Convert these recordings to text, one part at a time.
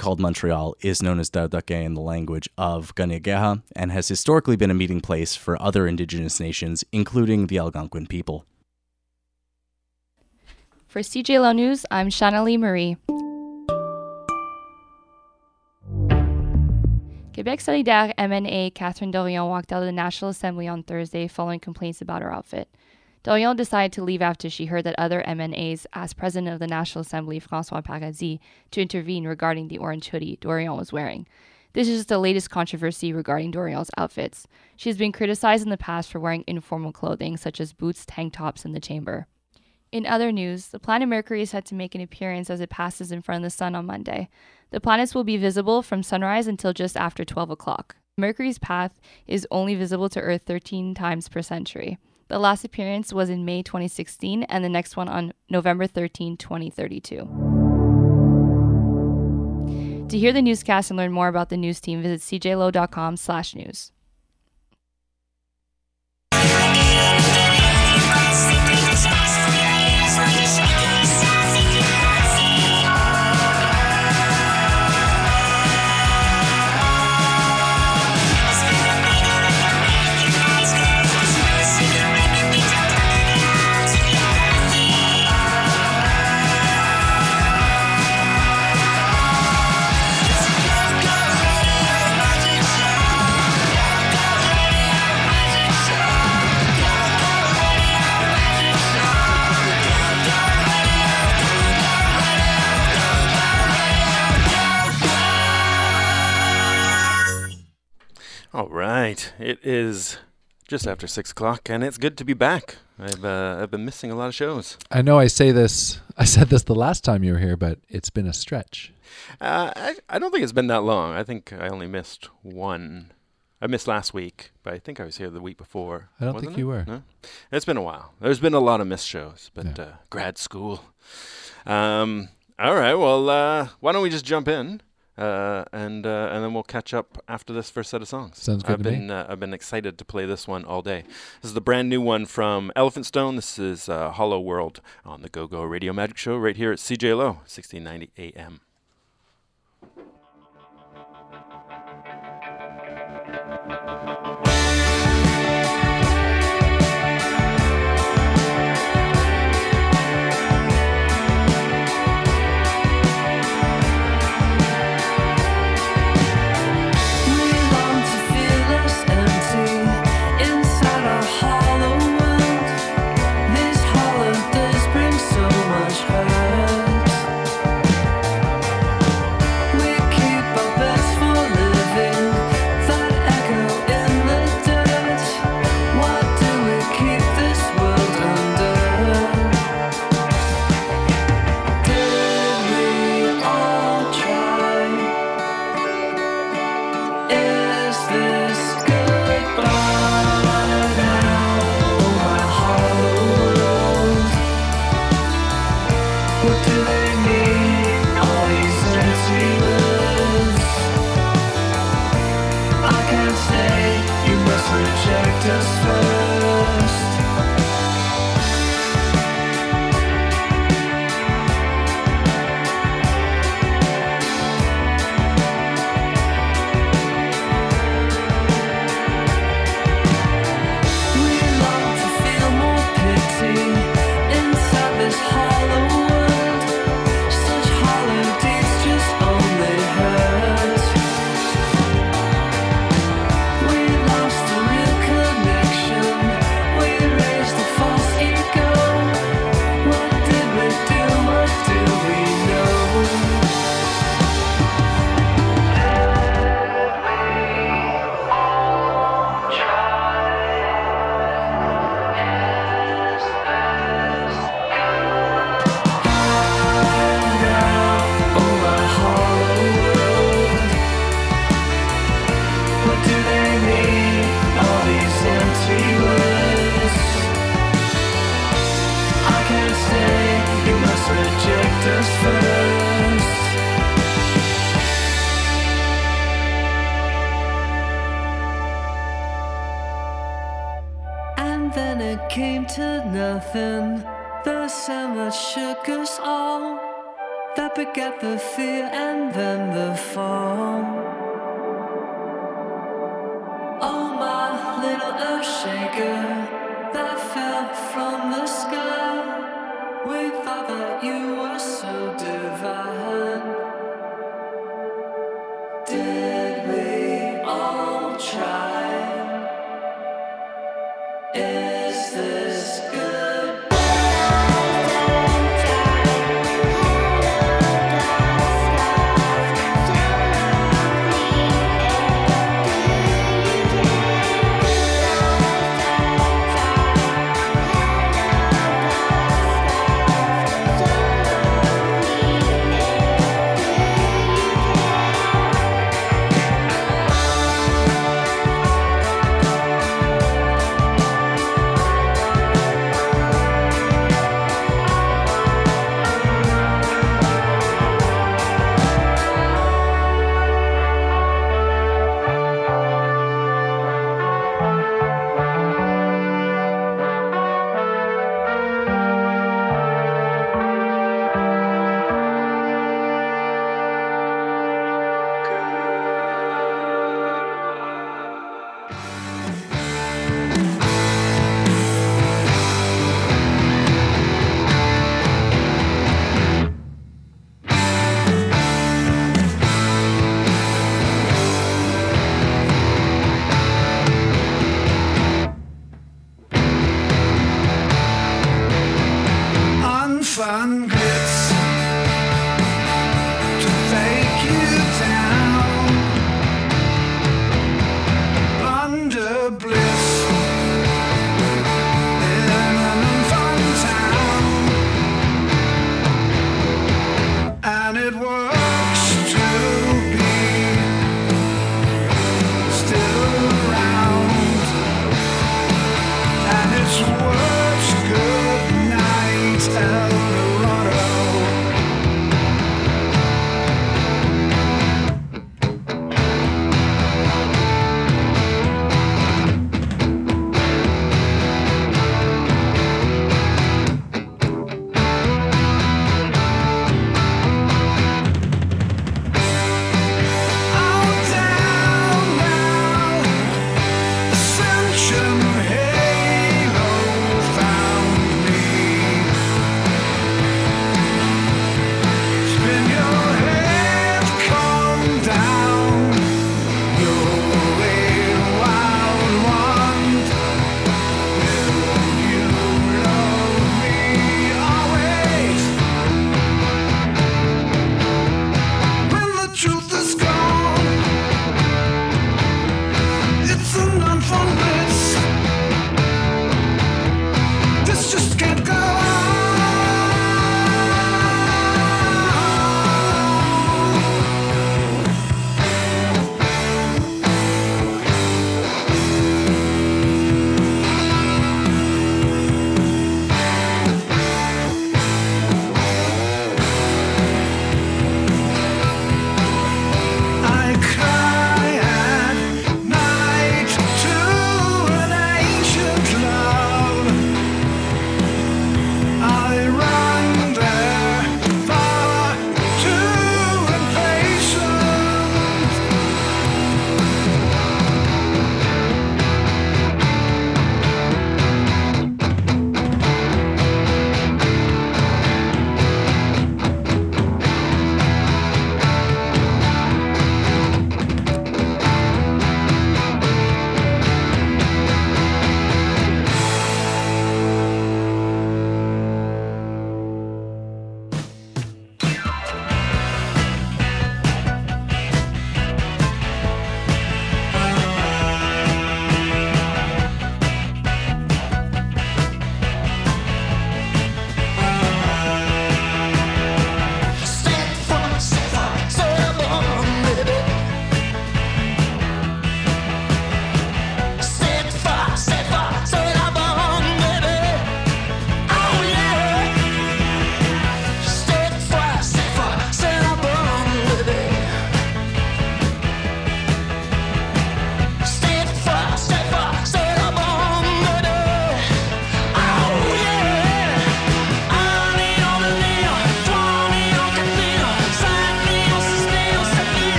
called Montreal is known as Dardaque in the language of Kanien'kehá:ka and has historically been a meeting place for other Indigenous nations, including the Algonquin people. For CJLO News, I'm Shanalee Marie. Quebec Solidaire MNA Catherine Dorion walked out of the National Assembly on Thursday following complaints about her outfit. Dorion decided to leave after she heard that other MNAs asked President of the National Assembly François Paradis to intervene regarding the orange hoodie Dorion was wearing. This is just the latest controversy regarding Dorion's outfits. She has been criticized in the past for wearing informal clothing such as boots, tank tops in the chamber. In other news, the planet Mercury is set to make an appearance as it passes in front of the sun on Monday. The planets will be visible from sunrise until just after 12 o'clock. Mercury's path is only visible to Earth 13 times per century. The last appearance was in May 2016 and the next one on November 13, 2032. To hear the newscast and learn more about the news team, visit cjlo.com/news. All right, it is just after 6 o'clock, and it's good to be back. I've been missing a lot of shows. I know I said this the last time you were here, but it's been a stretch. I don't think it's been that long. I think I only missed one. I missed last week, but I think I was here the week before. I don't think you were. No? It's been a while. There's been a lot of missed shows, but grad school. All right, well, why don't we just jump in? And then we'll catch up after this first set of songs. Sounds good to me. I've been excited to play this one all day. This is the brand new one from Elephant Stone. This is Hollow World on the Go-Go Radio Magic Show right here at CJLO, 1690 AM. Came to nothing, the summer shook us all. That begat the fear and then the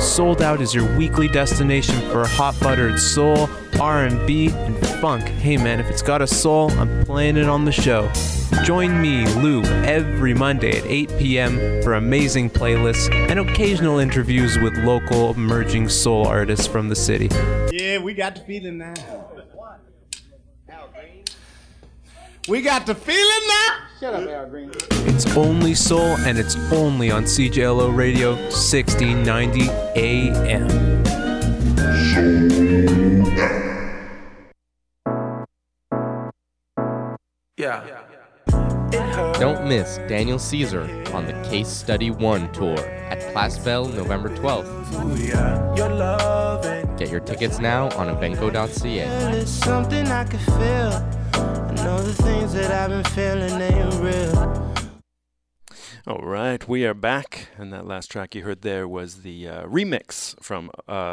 Souled Out is your weekly destination for hot buttered soul, R&B, and funk. Hey man, if it's got a soul, I'm playing it on the show. Join me, Lou, every Monday at 8 p.m. for amazing playlists and occasional interviews with local emerging soul artists from the city. Yeah, we got the feeling now. We got the feeling now. Shut up, Al Green. It's only soul, and it's only on CJLO Radio 1690 AM. Yeah. Don't miss Daniel Caesar on the Case Study 1 tour at Place Belle November 12th. Get your tickets now on evenco.ca. It's something I can feel. I know the things that I've been feeling ain't real. All right, we are back, and that last track you heard there was the remix from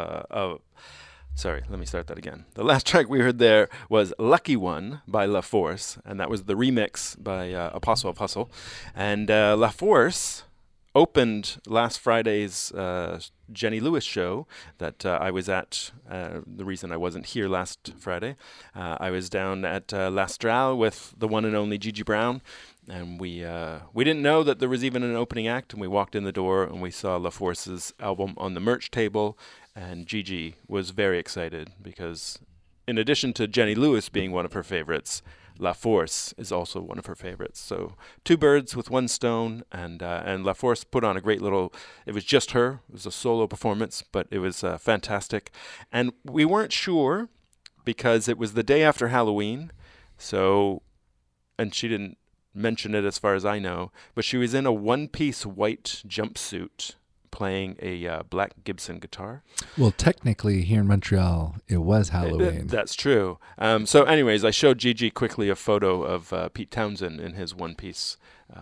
sorry, let me start that again. The last track we heard there was Lucky One by La Force, and that was the remix by Apostle of Hustle. And La Force opened last Friday's Jenny Lewis show that I was at. The reason I wasn't here last Friday, I was down at L'Astral with the one and only Gigi Brown, and we didn't know that there was even an opening act, and we walked in the door and we saw La Force's album on the merch table, and Gigi was very excited because in addition to Jenny Lewis being one of her favorites, La Force is also one of her favorites. So two birds with one stone, and La Force put on a great little, it was just her, it was a solo performance, but it was fantastic. And we weren't sure because it was the day after Halloween, so, and she didn't mention it as far as I know, but she was in a one-piece white jumpsuit playing a black Gibson guitar. Well, technically, here in Montreal, it was Halloween. That's true. So anyways, I showed Gigi quickly a photo of Pete Townsend in his one-piece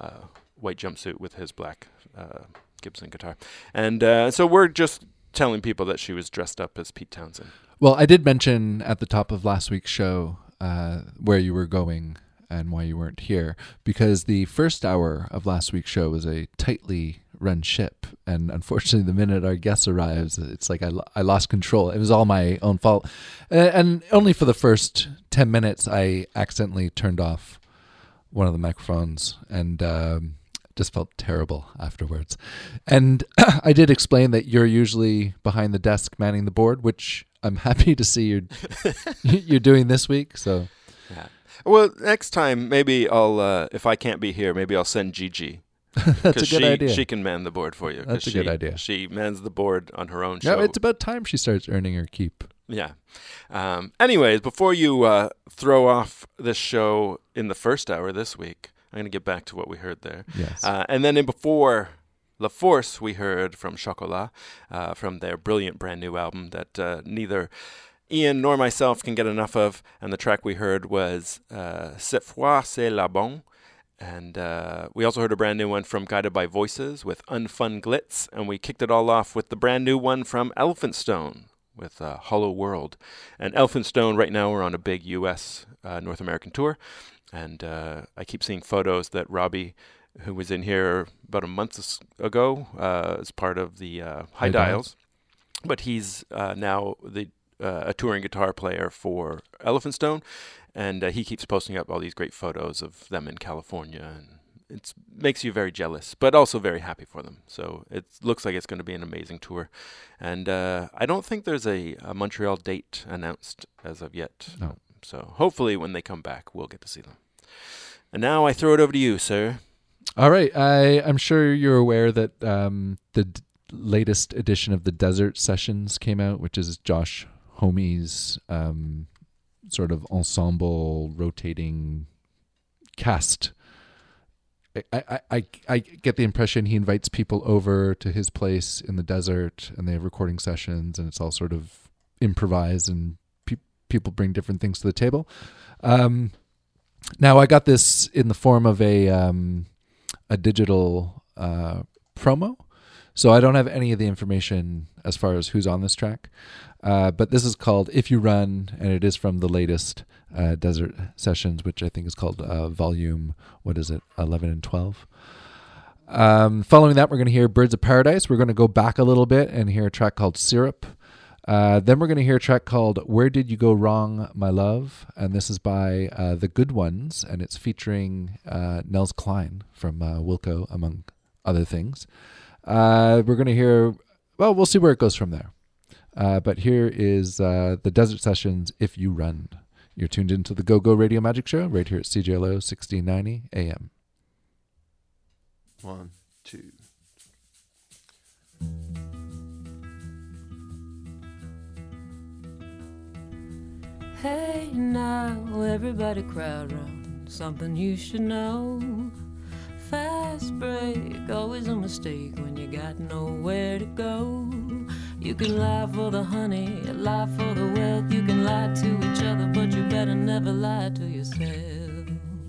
white jumpsuit with his black Gibson guitar. And so we're just telling people that she was dressed up as Pete Townsend. Well, I did mention at the top of last week's show where you were going and why you weren't here, because the first hour of last week's show was a tightly run ship, and unfortunately the minute our guest arrives, it's like I lost control. It was all my own fault, and only for the first 10 minutes I accidentally turned off one of the microphones and just felt terrible afterwards. And I did explain that you're usually behind the desk manning the board, which I'm happy to see you're doing this week. So yeah. Well, next time maybe I'll if I can't be here, maybe I'll send Gigi. That's a good idea. She can man the board for you. That's a good idea. She mans the board on her own show. No, it's about time she starts earning her keep. Yeah. Anyways, before you throw off this show in the first hour this week, I'm going to get back to what we heard there. Yes. And then before La Force, we heard from Chocolat, from their brilliant brand new album that neither Ian nor myself can get enough of. And the track we heard was Cette fois c'est la bonne. And we also heard a brand new one from Guided by Voices with Unfun Glitz. And we kicked it all off with the brand new one from Elephant Stone with Hollow World. And Elephant Stone right now are on a big U.S. North American tour. And I keep seeing photos that Robbie, who was in here about a month ago as part of the High Dials. But he's now a touring guitar player for Elephant Stone. And he keeps posting up all these great photos of them in California, and it makes you very jealous, but also very happy for them. So it looks like it's going to be an amazing tour. And I don't think there's a Montreal date announced as of yet. No. So hopefully when they come back, we'll get to see them. And now I throw it over to you, sir. All right. I'm sure you're aware that the latest edition of the Desert Sessions came out, which is Josh Homme's sort of ensemble rotating cast. I get the impression he invites people over to his place in the desert, and they have recording sessions, and it's all sort of improvised, and people bring different things to the table. Now I got this in the form of a digital promo, so I don't have any of the information as far as who's on this track. But this is called If You Run, and it is from the latest Desert Sessions, which I think is called volume, 11 and 12. Following that, we're going to hear Birds of Paradise. We're going to go back a little bit and hear a track called Syrup. Then we're going to hear a track called Where Did You Go Wrong, My Love? And this is by The Good Ones, and it's featuring Nels Klein from Wilco, among other things. We're going to hear, well, we'll see where it goes from there. But here is the Desert Sessions, If You Run. You're tuned into the Go-Go Radio Magic Show right here at CJLO 1690 AM. 1, 2. Hey now, everybody crowd round. Something you should know. Fast break, always a mistake when you got nowhere to go. You can lie for the honey, lie for the wealth. You can lie to each other, but you better never lie to yourself.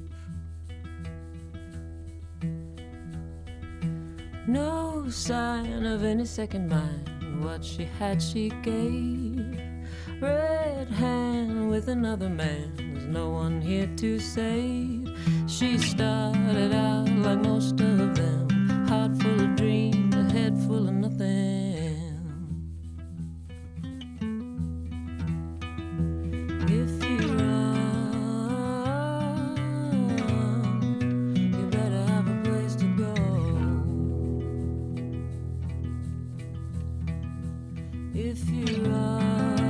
No sign of any second mind. What she had, she gave. Red hand with another man. There's no one here to save. She started out like most of them. Heart full of dreams, a head full of nothing. If you run, you better have a place to go. If you run,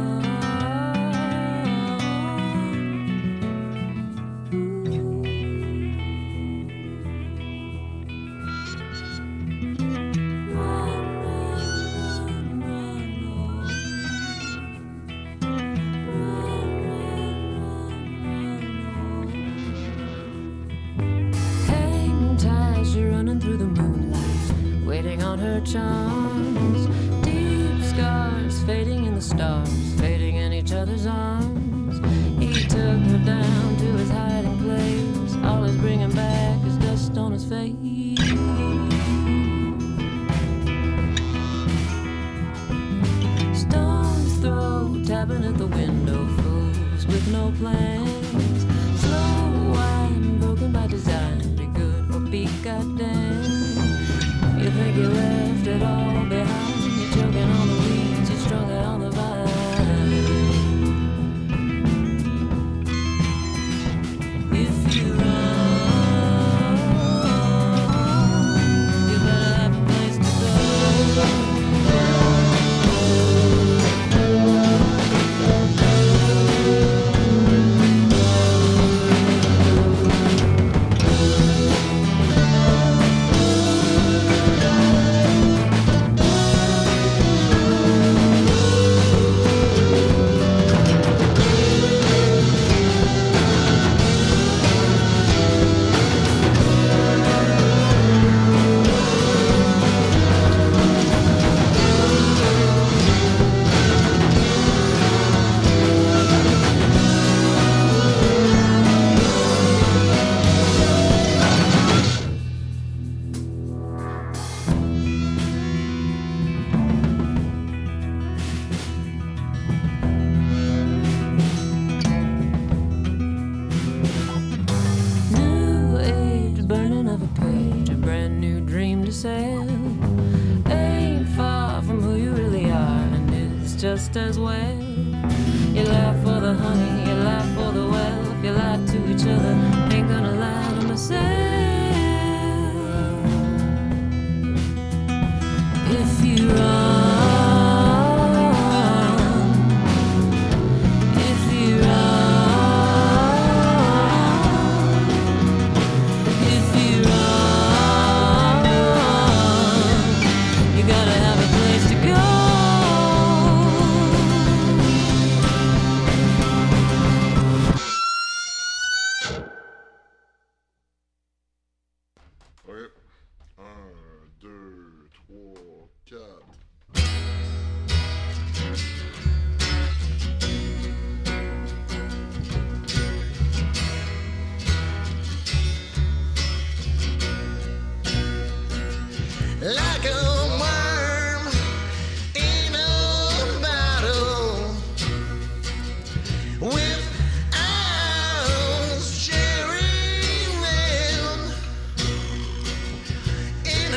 on her charms, deep scars fading in the stars, fading in each other's arms. He took her down to his hiding place. All he's bringing back is dust on his face. Stones throw, tapping at the window, fools with no plans. Slow wine broken by design, be good or be goddamn. You think you left it all behind. You're choking on the weeds, you're stronger on the vine. If you run, you better have a place to go. Just as well. You lie for the honey, you lie for the wealth. You lie to each other, ain't gonna lie to myself. If you run, if you run, if you run, you gotta have a place to go. Like a worm in a bottle, with eyes sharing them, in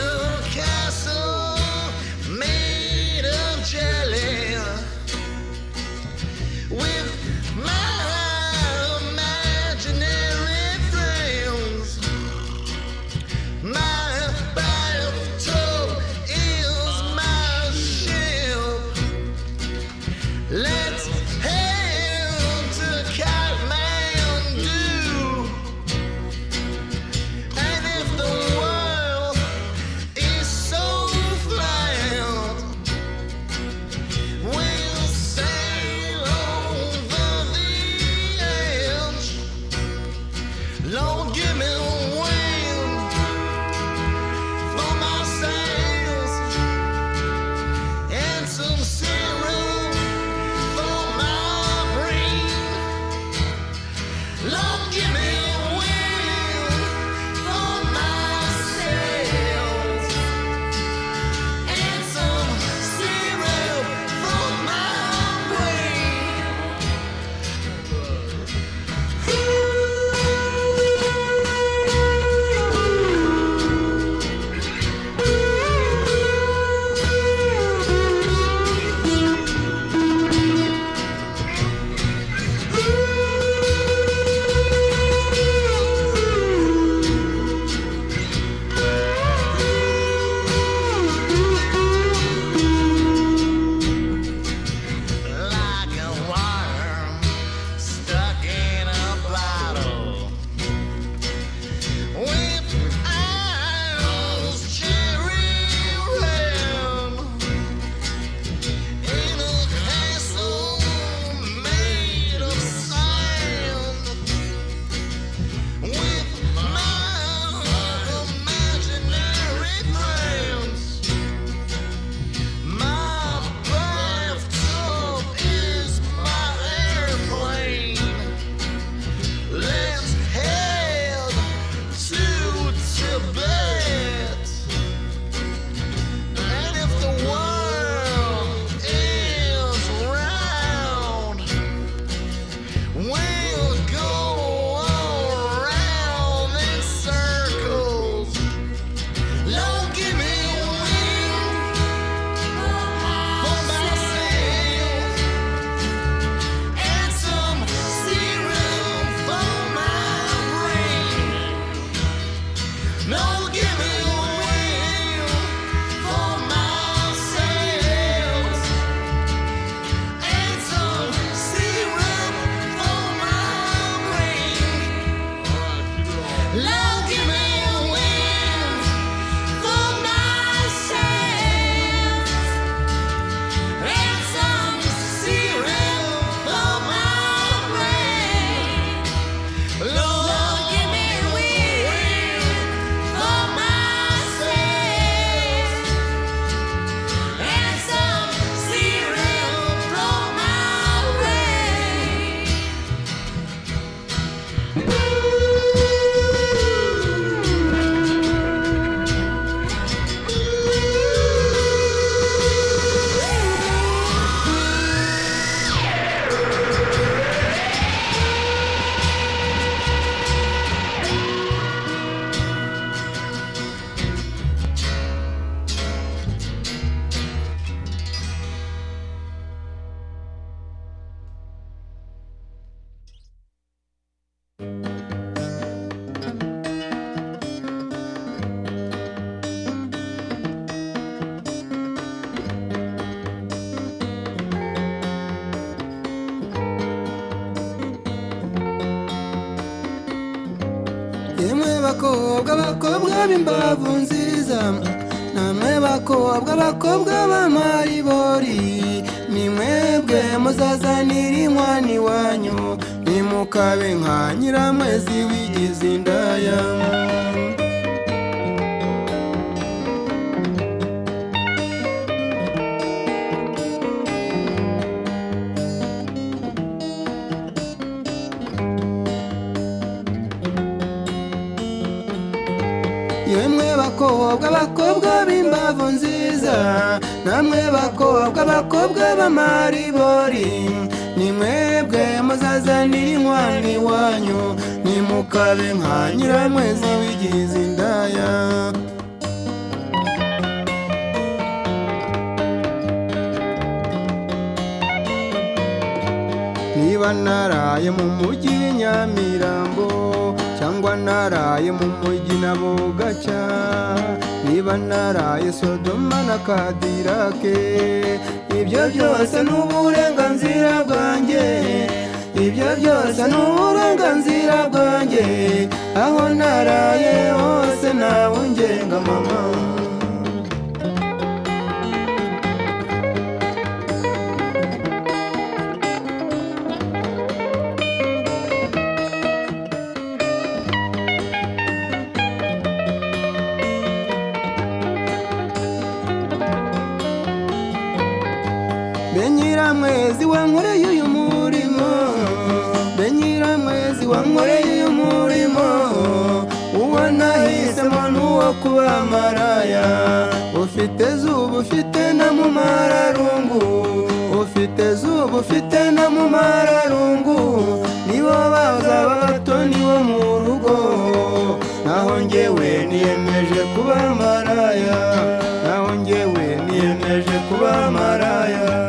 bakobwa b'imbavu nziza, namwe bakobwa b'amaribori, ni mwebwe muzazanira inkwano iwanyu, nimukabe nka nyiramwezi wigize indaya. Yemwe bakobwa b'imbavu nziza, namwe bakobwa b'amaribori, ni mwebwe muzazanira inkwano iwanyu, nimukabe nka nyiramwezi wigize indaya. Niba naraye mu mujyi w'Inyamirambo, cyangwa naraye mu mujyi na Bugaca, niba naraye Sodoma na Kadirake, ibyo byose ni uburenganzira bwanjye, ibyo byose ni uburenganzira bwanjye, aho naraye hose nawe ungenga mama. Nyiramwezi wankoreye uyu murimo, Nyiramwezi wankoreye uyu murimo, uwo nahisemo n'uwo kuba maraya, ufite zuba ufite na mu mararungu, ufite zuba ufite na mu mararungu, nibo bazaba batoni bo mu rugo, naho njyewe niyemeje kuba maraya, naho njyewe niyemeje kuba maraya.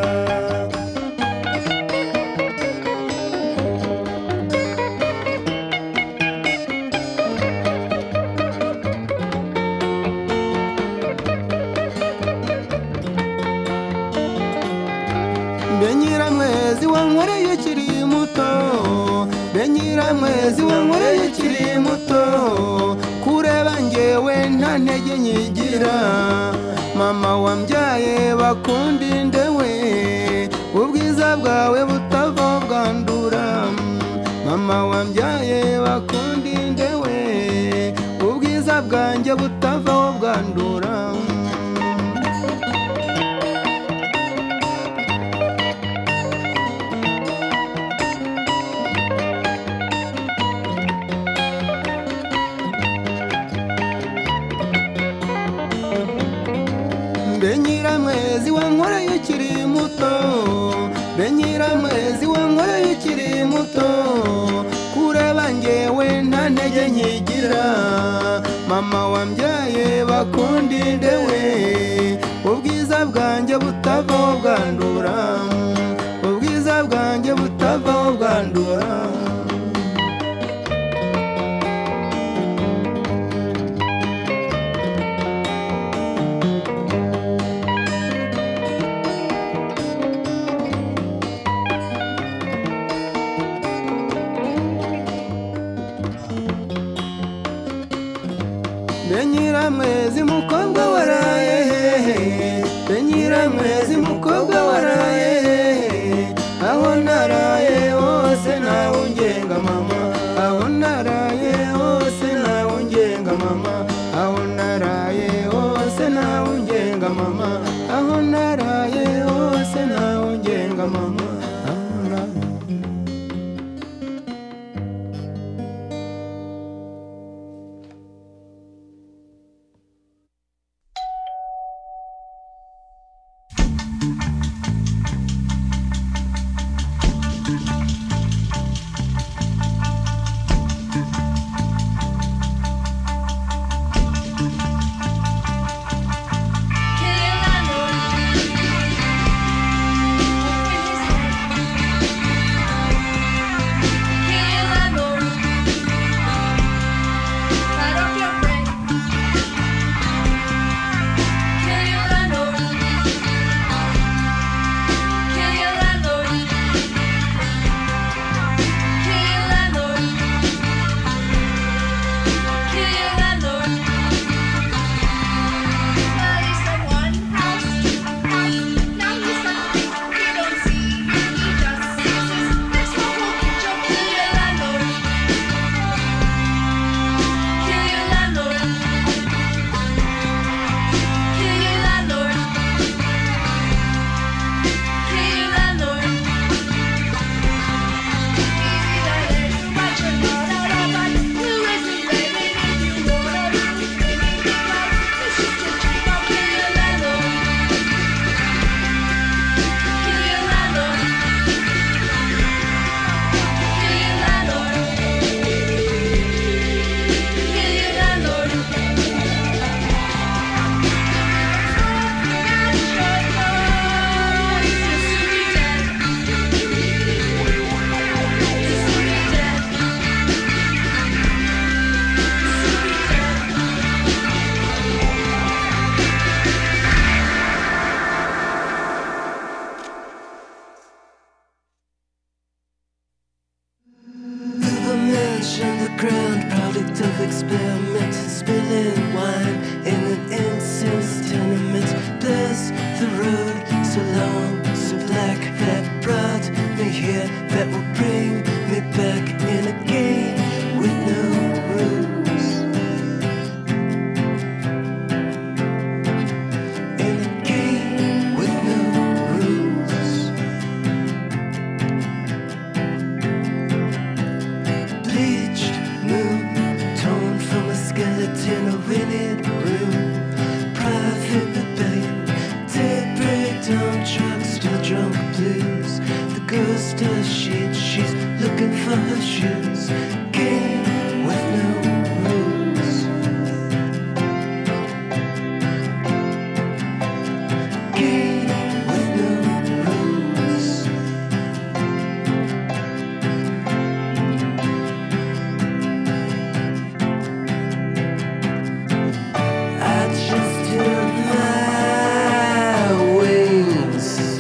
Nyiramwezi wankoreye ukiri muto, Nyiramwezi wankoreye ukiri muto, kureba njyewe nta ntege nyigira, mama wambyaye bakundinde we, ubwiza bwawe butava bwandura, mama wambyaye bakundinde we, ubwiza bwanjye butava bwandura. Nyiramwezi wankoreye ukiri muto, Nyiramwezi wankoreye ukiri muto, kureba njyewe nta ntege nyigira, mama wambyaye bakundinde we, ubwiza bwanjye butava bwandura, ubwiza bwanjye butava bwandura. Nyiramwezi mukobwa waraye hehe, Nyiramwezi mukobwa waraye hehe, aho naraye hose nawe ungenga mama, aho naraye hose nawe ungenga mama, aho naraye hose nawe ungenga mama, aho naraye hose nawe ungenga mama. winning room. Private rebellion, dead breakdown trucks, still drunk blues. The ghost does shit, she's looking for her shoes. Game with no rules. Game with no rules. I just took my wings.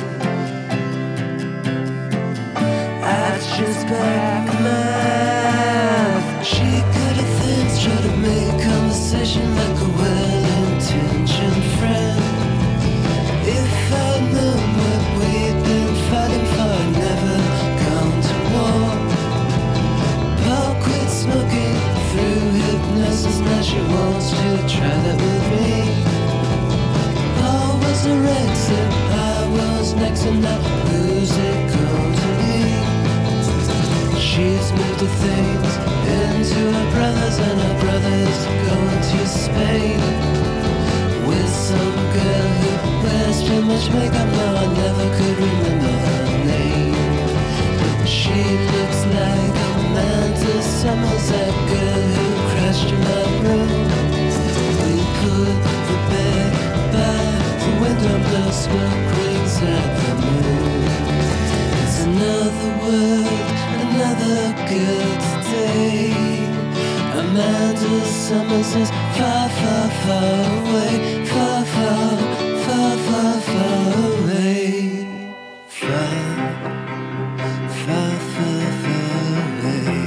I just back my. She could have things, try to make conversation like a well-intentioned friend. If I'd known what we'd been fighting for, I'd never gone to war. Paul quit smoking through hypnosis, now she wants to try that with me. Paul was anorexic, I was next, and now who's it going to be? She's moved the things into her brothers, and her brothers going to Spain with some girl who wears too much makeup. Now I never could remember her name. She looks like Amanda Summers, that girl who crashed in my room. We put the bed by the window and blow smoke rings at the moon. It's another world, another good day. Amanda Summers is far, far, far away. Far, far, far, far, far away. Far, far, far, far away.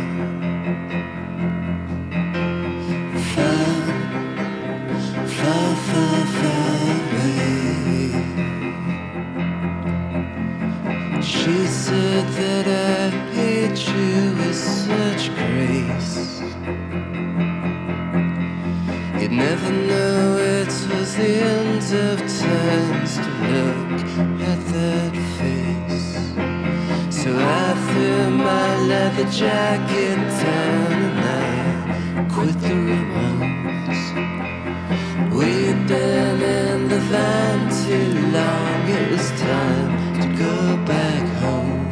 Far, far, far, far away. She said that I hate you with such grace. You'd never know it was the end of times to look at that face. So I threw my leather jacket down and I quit the Ramones. We'd been in the van too long, it was time to go back home.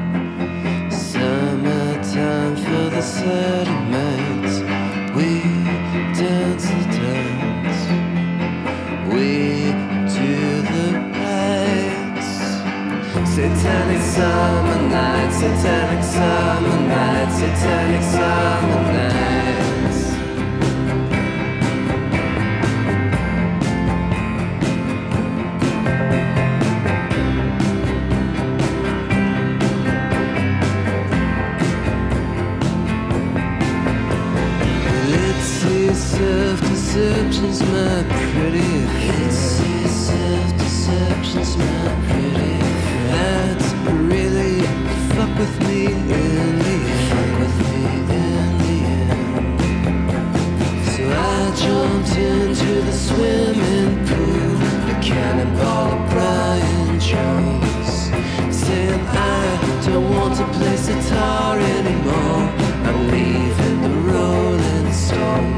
Summertime for the settlements, we dance the dance, we do the rights. Satanic summer night, satanic summer night, satanic summer nights. Self-deception's my pretty friend. Self-deception's my pretty friend. That's really fuck with me in the end. Fuck with me in the end. So I jumped into the swimming pool, the cannonball of Brian Jones, saying I don't want to play sitar anymore. I'm leaving the Rolling Stones.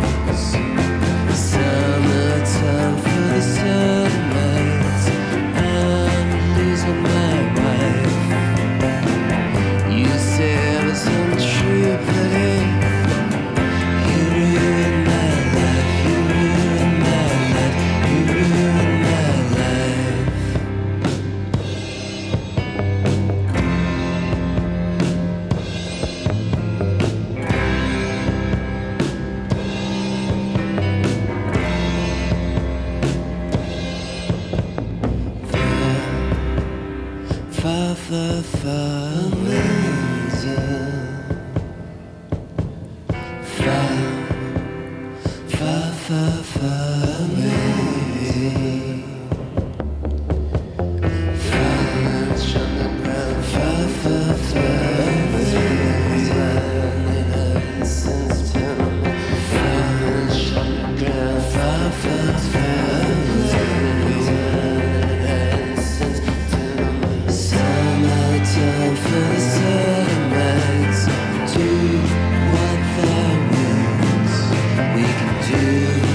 Summertime for the settlements, I'm losing my wife. You say I was untrue, but hey, you ruined my life, you ruined my life, you ruined my life. Far, far, far amazing. Far, far, far, far amazing. Far, far, far, far amazing. Since time, far, far, far time for the settlements. Do what that means. We can do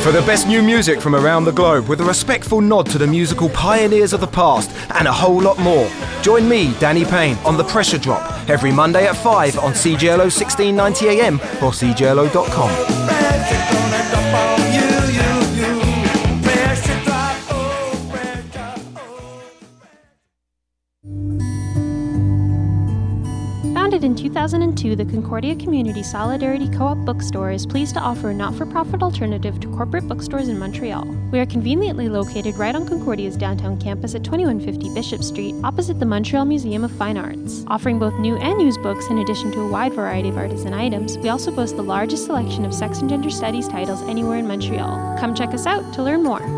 for the best new music from around the globe with a respectful nod to the musical pioneers of the past and a whole lot more. Join me, Danny Payne, on The Pressure Drop every Monday at 5 on CJLO 1690 AM or cjlo.com. Founded in 2002, the Concordia Community Solidarity Co-op Bookstore is pleased to offer a not-for-profit alternative to corporate bookstores in Montreal. We are conveniently located right on Concordia's downtown campus at 2150 Bishop Street, opposite the Montreal Museum of Fine Arts. Offering both new and used books in addition to a wide variety of artisan items, we also boast the largest selection of sex and gender studies titles anywhere in Montreal. Come check us out to learn more.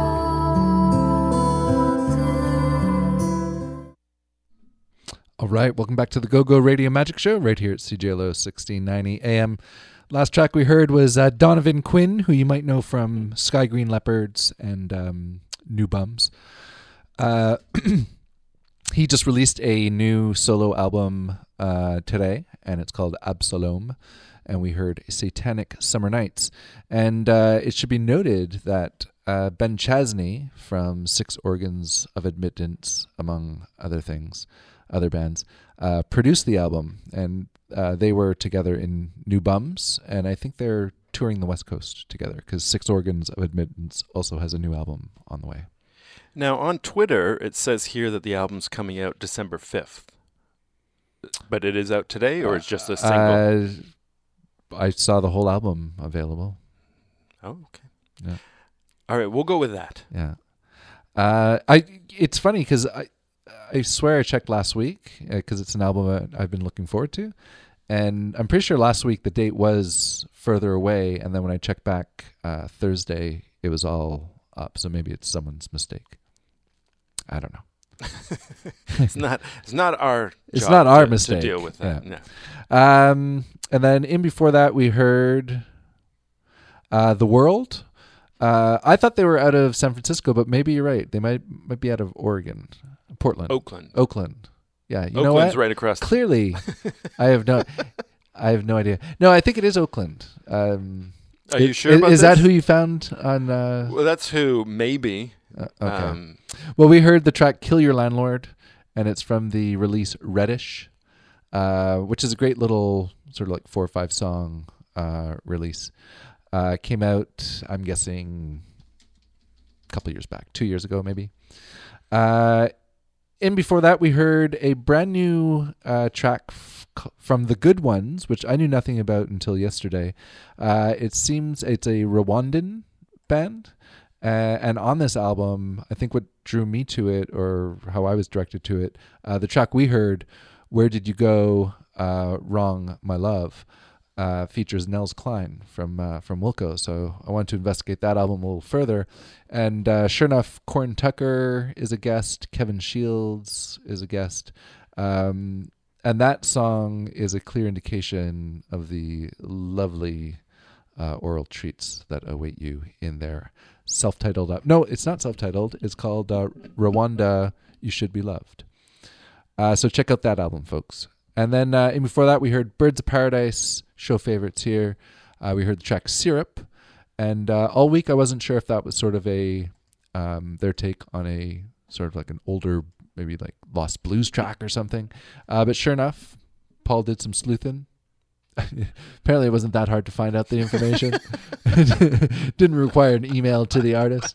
All right, welcome back to the Go-Go Radio Magic Show right here at CJLO 1690 AM. Last track we heard was Donovan Quinn, who you might know from Sky Green Leopards and New Bums. He just released a new solo album today, and it's called Absalom, and we heard Satanic Summer Nights. And it should be noted that Ben Chasney from Six Organs of Admittance, among other things, other bands, produced the album, and they were together in New Bums, and I think they're touring the West Coast together because Six Organs of Admittance also has a new album on the way. Now, on Twitter, it says here that the album's coming out December 5th. But it is out today, or it's just a single? I saw the whole album available. Oh, okay. Yeah. All right, we'll go with that. Yeah. It's funny because I swear I checked last week because it's an album I've been looking forward to. And I'm pretty sure last week the date was further away. And then when I checked back Thursday, it was all up. So maybe it's someone's mistake. I don't know. It's not our it's job not our to mistake. deal with that. Yeah. No. And then in before that, we heard The World. I thought they were out of San Francisco, but maybe you're right. They might be out of Oregon. Portland. Oakland. Yeah, you know what? Oakland's right across. Clearly, I have no idea. No, I think it is Oakland. Are you sure about is this? that who you found on? Well, that's who. Maybe. Okay. Well, we heard the track "Kill Your Landlord," and it's from the release Reddish, which is a great little sort of like 4 or 5 song release. Came out, I'm guessing, a couple years back, 2 years ago maybe. And before that, we heard a brand new track from The Good Ones, which I knew nothing about until yesterday. It seems it's a Rwandan band. And on this album, I think what drew me to it, or how I was directed to it, the track we heard, Where Did You Go, Wrong, My Love, features Nels Klein from Wilco. So I wanted to investigate that album a little further. And sure enough, Corn Tucker is a guest. Kevin Shields is a guest. And that song is a clear indication of the lovely oral treats that await you in their self-titled... No, it's not self-titled. It's called Rwanda, You Should Be Loved. So check out that album, folks. And then and before that, we heard Birds of Paradise, show favorites here. We heard the track Syrup. And all week, I wasn't sure if that was sort of a their take on a sort of like an older, maybe like Lost Blues track or something. But sure enough, Paul did some sleuthing. Apparently, it wasn't that hard to find out the information. Didn't require an email to the artist.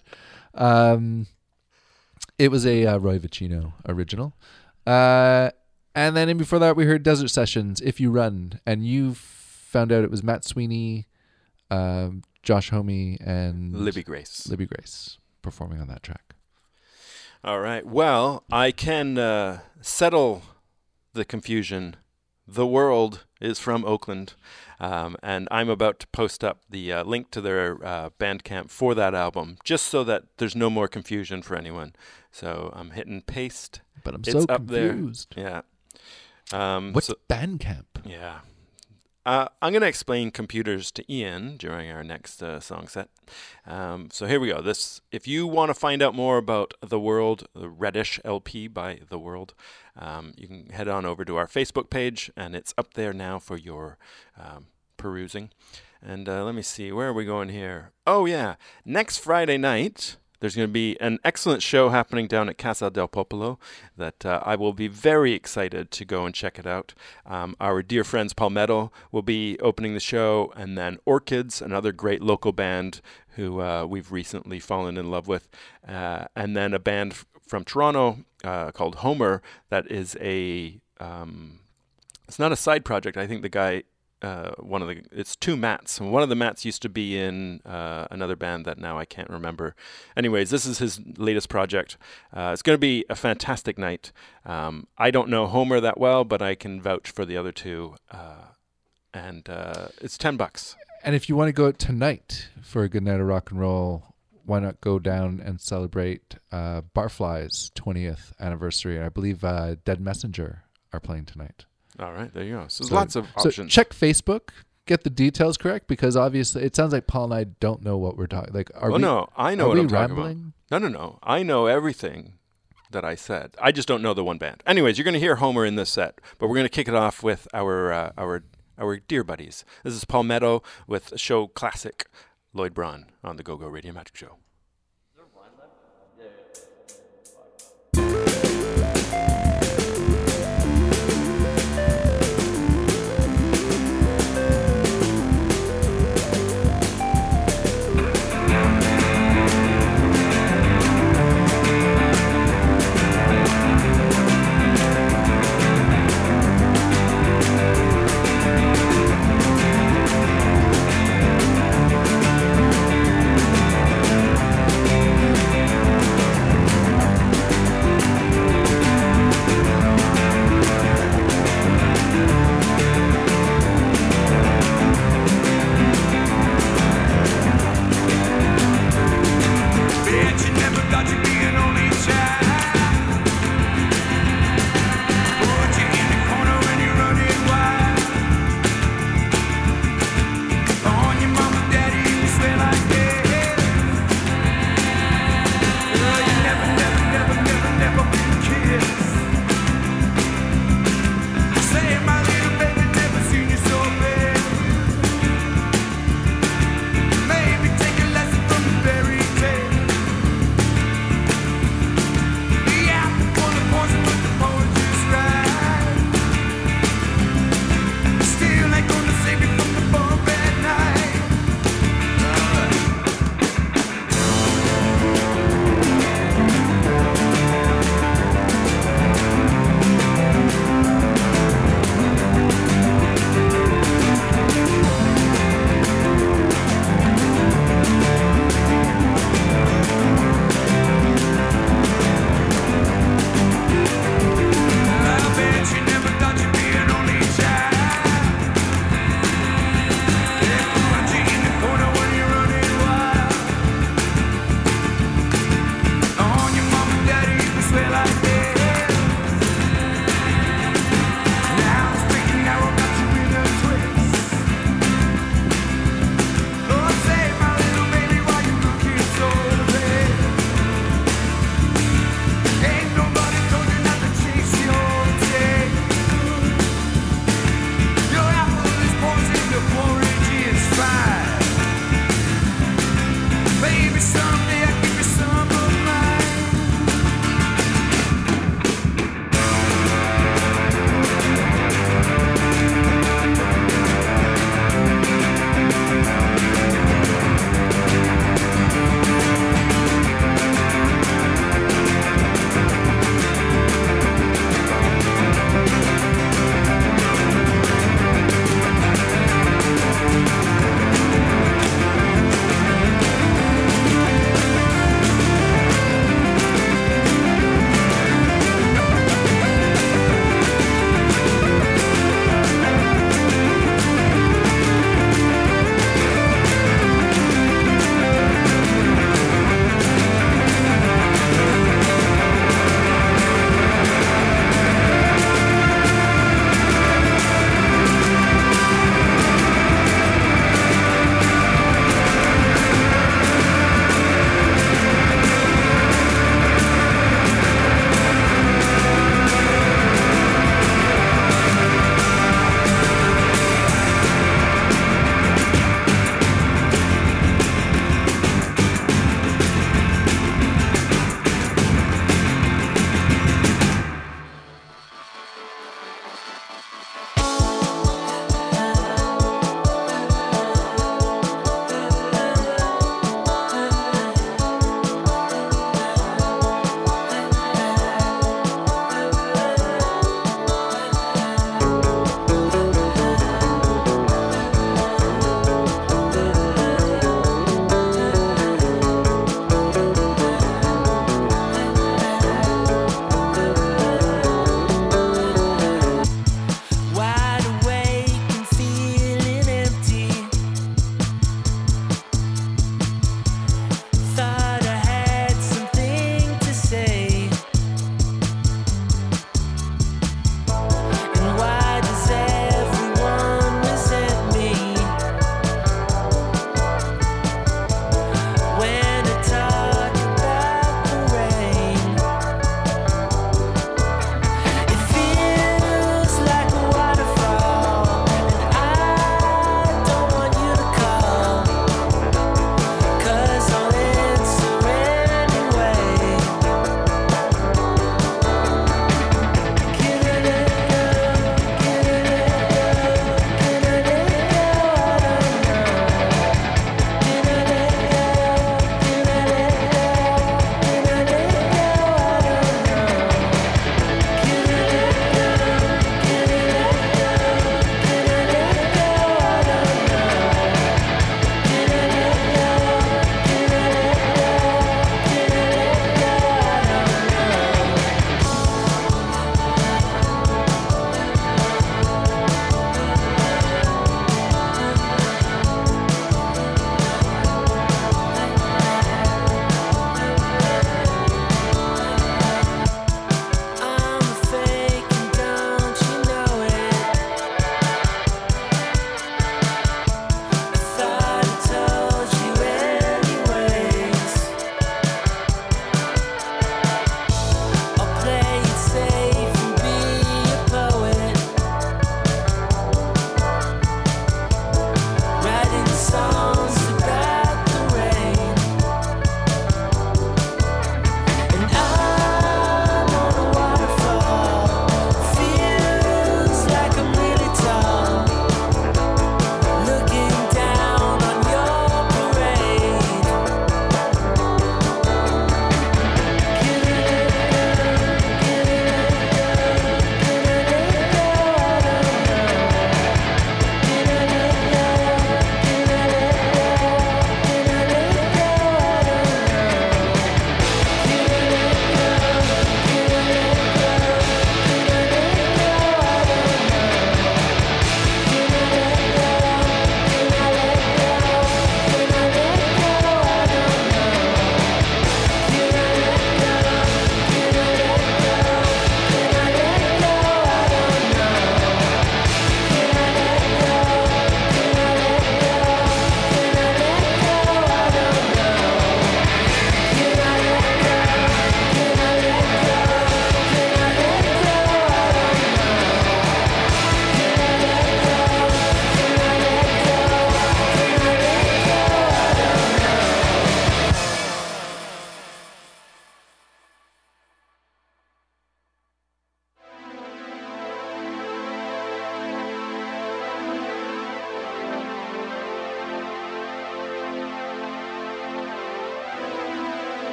It was a Roy Vicino original. And then in before that, we heard Desert Sessions, If You Run. And you found out it was Matt Sweeney, Josh Homme, and Libby Grace performing on that track. All right. Well, I can settle the confusion. The World is from Oakland, and I'm about to post up the link to their Bandcamp for that album, just so that there's no more confusion for anyone. So I'm hitting paste. But I'm it's so up confused. there. Yeah. What's Bandcamp? Yeah. I'm going to explain computers to Ian during our next song set. So here we go. If you want to find out more about The World, the Reddish LP by The World, you can head on over to our Facebook page, and it's up there now for your perusing. And let me see, where are we going here? Oh, yeah. Next Friday night, there's going to be an excellent show happening down at Casa del Popolo that I will be very excited to go and check it out. Our dear friends Palmetto will be opening the show, and then Orchids, another great local band who we've recently fallen in love with, and then a band from Toronto called Homer that is a... it's not a side project. I think the guy... it's two Matts. One of the Matts used to be in another band that now I can't remember. Anyways, this is his latest project. It's going to be a fantastic night. I don't know Homer that well, but I can vouch for the other two. And it's $10. And if you want to go out tonight for a good night of rock and roll, why not go down and celebrate Barfly's 20th anniversary? I believe Dead Messenger are playing tonight. All right, there you go. So there's lots of options. So check Facebook, get the details correct, because obviously it sounds like Paul and I don't know what we're talking. Like, no, I know what I'm rambling? talking about. No. I know everything that I said. I just don't know the one band. Anyways, you're going to hear Homer in this set, but we're going to kick it off with our dear buddies. This is Palmetto with a show classic Lloyd Braun on the Go-Go Radio Magic Show.